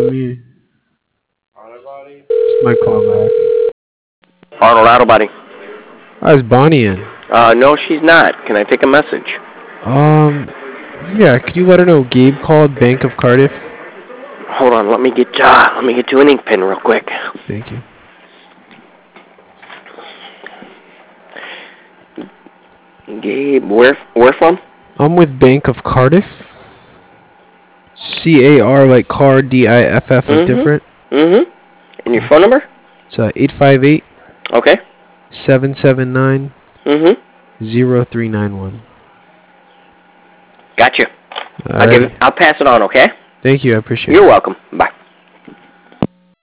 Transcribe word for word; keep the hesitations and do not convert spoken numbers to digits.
me. It's my call back. Arnold Auto Body. Oh, is Bonnie in? Uh, no, she's not. Can I take a message? Um, yeah. Could you let her know Gabe called Bank of Cardiff? Hold on, let me get uh, let me get you an ink pen real quick. Thank you. Gabe, where where from? I'm with Bank of Cardiff. C A R like car, D I F F like Mm-hmm. different. Mm-hmm. And your phone number? It's uh, eight five eight, Okay. seven seven nine, Mm-hmm. zero three nine one. Gotcha. All I'll give right. it, I'll pass it on, okay? Thank you. I appreciate it. You're welcome. Bye.